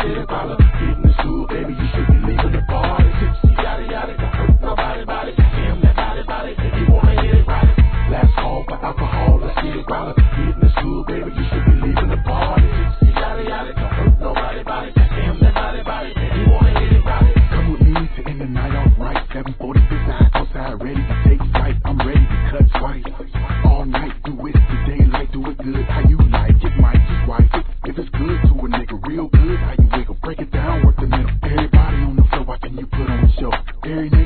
hit it, holler. Getting the stool, baby, you should be leaving the party. Yada yada, don't hurt nobody, body. Damn that body, if you wanna hit it, right. Last call for alcohol, let's get it, holler. Getting the stool, baby, you should be leaving the party. Yada yada, don't hurt nobody, body. Damn that body, if you wanna hit it, right. Come with me to end the night off right. 7:45 outside, ready to take flight. I'm ready to cut twice. All night, do it the daylight, do it good. How you like it, might just wife it. If it's good to a nigga, real good. How you wiggle, break it down, work the middle. Everybody on the floor, watching you put on the show. Every